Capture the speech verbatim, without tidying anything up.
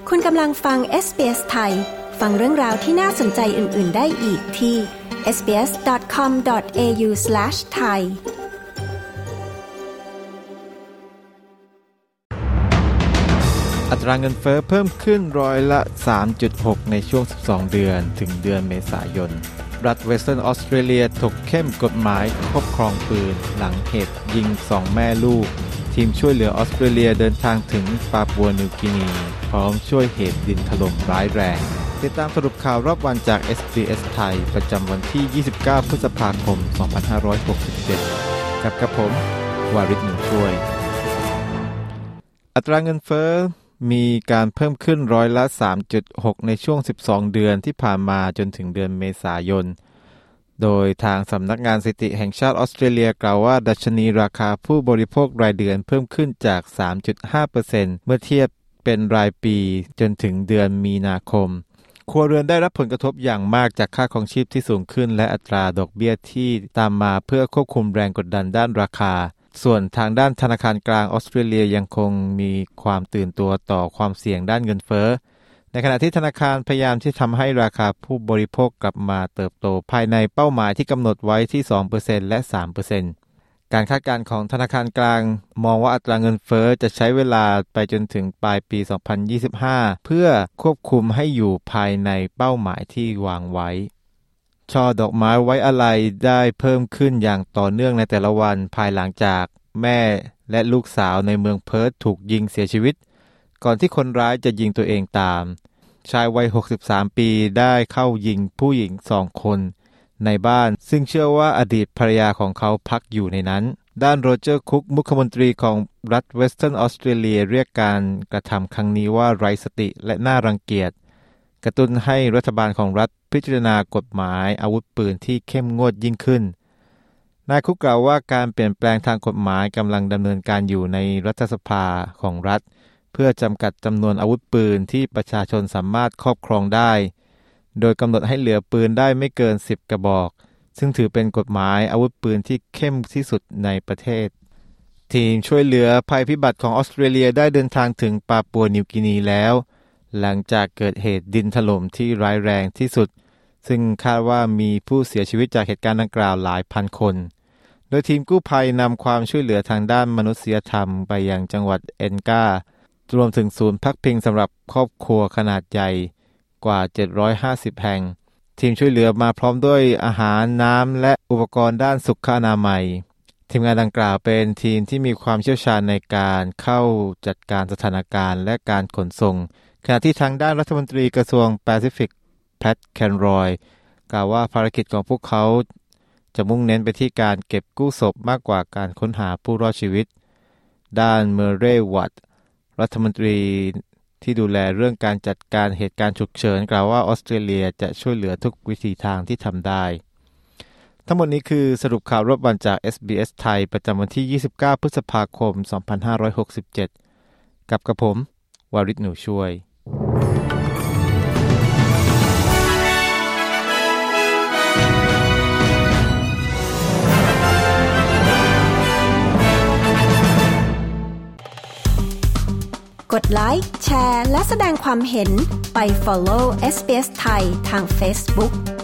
คุณกำลังฟัง เอส บี เอส ไทยฟังเรื่องราวที่น่าสนใจอื่นๆได้อีกที่ เอส บี เอส ดอท คอม ดอท เอ ยู สแลช ไทยอัตราเงินเฟ้อเพิ่มขึ้นร้อยละ สามจุดหก ในช่วงสิบสองเดือนถึงเดือนเมษายนรัฐเวสเทิร์นออสเตรเลียถกเข้มกฎหมายครอบครองปืนหลังเหตุยิงสองแม่ลูกทีมช่วยเหลือออสเตรเลียเดินทางถึงปาปัวนิวกินีพร้อมช่วยเหตุดินถล่มร้ายแรงติดตามสรุปข่าวรอบวันจาก เอส บี เอส ไทยประจำวันที่ยี่สิบเก้าพฤษภาคมสองพันห้าร้อยหกสิบเจ็ดกับกระผมวาริศ หนูช่วยอัตราเงินเฟ้อมีการเพิ่มขึ้นร้อยละ สามจุดหก ในช่วงสิบสองเดือนที่ผ่านมาจนถึงเดือนเมษายนโดยทางสำนักงานสถิติแห่งชาติออสเตรเลียกล่าวว่าดัชนีราคาผู้บริโภครายเดือนเพิ่มขึ้นจาก สามจุดห้าเปอร์เซ็นต์ เมื่อเทียบเป็นรายปีจนถึงเดือนมีนาคมครัวเรือนได้รับผลกระทบอย่างมากจากค่าครองชีพที่สูงขึ้นและอัตราดอกเบี้ยที่ตามมาเพื่อควบคุมแรงกดดันด้านราคาส่วนทางด้านธนาคารกลางออสเตรเลียยังคงมีความตื่นตัวต่อความเสี่ยงด้านเงินเฟ้อในขณะที่ธนาคารพยายามที่ทำให้ราคาผู้บริโภคกลับมาเติบโตภายในเป้าหมายที่กำหนดไว้ที่ สองเปอร์เซ็นต์ และ สามเปอร์เซ็นต์ การคาดการณ์ของธนาคารกลางมองว่าอัตราเงินเฟ้อจะใช้เวลาไปจนถึงปลายปี สองพันยี่สิบห้า เพื่อควบคุมให้อยู่ภายในเป้าหมายที่วางไว้ช่อดอกไม้ไว้อาลัยได้เพิ่มขึ้นอย่างต่อเนื่องในแต่ละวันภายหลังจากแม่และลูกสาวในเมืองเพิร์ธถูกยิงเสียชีวิตก่อนที่คนร้ายจะยิงตัวเองตามชายวัยหกสิบสามปีได้เข้ายิงผู้หญิงสองคนในบ้านซึ่งเชื่อว่าอดีตภรรยาของเขาพักอยู่ในนั้นด้านโรเจอร์คุกมุขมนตรีของรัฐเวสเทิร์นออสเตรเลียเรียกการกระทำครั้งนี้ว่าไร้สติและน่ารังเกียจกระตุ้นให้รัฐบาลของรัฐพิจารณากฎหมายอาวุธปืนที่เข้มงวดยิ่งขึ้นนายคุกกล่าวว่าการเปลี่ยนแปลงทางกฎหมายกำลังดำเนินการอยู่ในรัฐสภาของรัฐเพื่อจำกัดจำนวนอาวุธปืนที่ประชาชนสามารถครอบครองได้โดยกำหนดให้เหลือปืนได้ไม่เกินสิบกระบอกซึ่งถือเป็นกฎหมายอาวุธปืนที่เข้มที่สุดในประเทศทีมช่วยเหลือภัยพิบัติของออสเตรเลียได้เดินทางถึงปาปัวนิวกินีแล้วหลังจากเกิดเหตุดินถล่มที่ร้ายแรงที่สุดซึ่งคาดว่ามีผู้เสียชีวิตจากเหตุการณ์ดังกล่าวหลายพันคนโดยทีมกู้ภัยนำความช่วยเหลือทางด้านมนุษยธรรมไปยังจังหวัดเอนการวมถึงศูนย์พักพิงสำหรับครอบครัวขนาดใหญ่กว่าเจ็ดร้อยห้าสิบแห่งทีมช่วยเหลือมาพร้อมด้วยอาหารน้ำและอุปกรณ์ด้านสุขอนามัยทีมงานดังกล่าวเป็นทีมที่มีความเชี่ยวชาญในการเข้าจัดการสถานการณ์และการขนส่งขณะที่ทางด้านรัฐมนตรีกระทรวงแปซิฟิกแพทแคนรอยกล่าวว่าภารกิจของพวกเขาจะมุ่งเน้นไปที่การเก็บกู้ศพมากกว่าการค้นหาผู้รอดชีวิตด้านเมเรย์วัตรัฐมนตรีที่ดูแลเรื่องการจัดการเหตุการณ์ฉุกเฉินกล่าวว่าออสเตรเลียจะช่วยเหลือทุกวิธีทางที่ทำได้ทั้งหมดนี้คือสรุปข่าวรอบวันจาก เอส บี เอส ไทยประจำวันที่ยี่สิบเก้าพฤษภาคมสองพันห้าร้อยหกสิบเจ็ดกับกระผมวาริศ หนูช่วยกดไลค์แชร์และแสดงความเห็นไป follow เอส บี เอส ไทยทาง Facebook